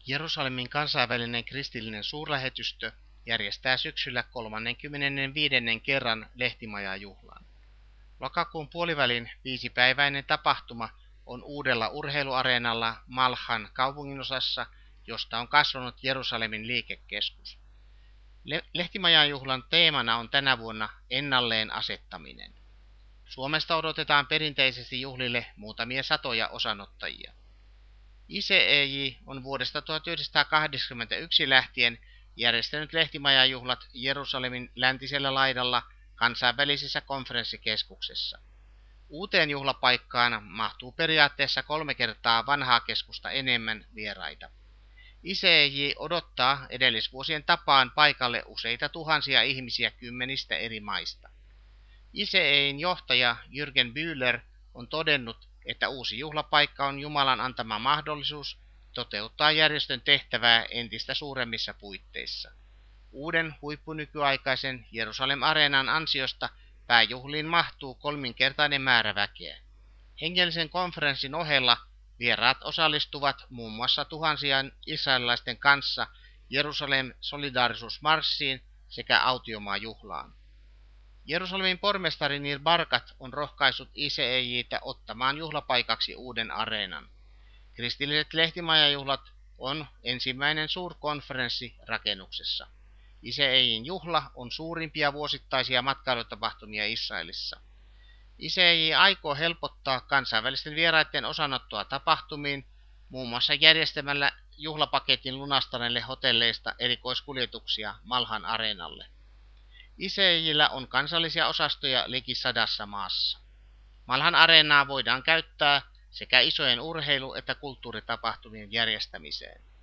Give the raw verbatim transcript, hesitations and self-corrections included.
Jerusalemin kansainvälinen kristillinen suurlähetystö järjestää syksyllä kolmaskymmenesviides kerran lehtimajajuhlan. Lokakuun puolivälin viisipäiväinen tapahtuma on uudella urheiluareenalla Malhan kaupunginosassa, josta on kasvanut Jerusalemin liikekeskus. Le- Lehtimajajuhlan teemana on tänä vuonna ennalleen asettaminen. Suomesta odotetaan perinteisesti juhlille muutamia satoja osanottajia. I C E J on vuodesta tuhatyhdeksänsataakahdeksankymmentäyksi lähtien järjestänyt lehtimajajuhlat Jerusalemin läntisellä laidalla kansainvälisessä konferenssikeskuksessa. Uuteen juhlapaikkaan mahtuu periaatteessa kolme kertaa vanhaa keskusta enemmän vieraita. I C E J odottaa edellisvuosien tapaan paikalle useita tuhansia ihmisiä kymmenistä eri maista. I C E J:n johtaja Jürgen Bühler on todennut, että uusi juhlapaikka on Jumalan antama mahdollisuus toteuttaa järjestön tehtävää entistä suuremmissa puitteissa. Uuden huippunykyaikaisen Jerusalem-areenan ansiosta pääjuhliin mahtuu kolminkertainen määrä väkeä. Hengellisen konferenssin ohella vieraat osallistuvat muun muassa tuhansien israelilaisten kanssa Jerusalem solidaarisuusmarssiin sekä autiomaajuhlaan. Jerusalemin pormestari Nir Barkat on rohkaissut I C E J:tä ottamaan juhlapaikaksi uuden areenan. Kristilliset lehtimajajuhlat on ensimmäinen suurkonferenssi rakennuksessa. I C E J:n juhla on suurimpia vuosittaisia matkailutapahtumia Israelissa. I C E J aikoo helpottaa kansainvälisten vieraiden osanottoa tapahtumiin, muun muassa järjestämällä juhlapaketin lunastaneille hotelleista erikoiskuljetuksia Malhan areenalle. I C E J:llä on kansallisia osastoja liki sadassa maassa. Malhan areenaa voidaan käyttää sekä isojen urheilu- että kulttuuritapahtumien järjestämiseen.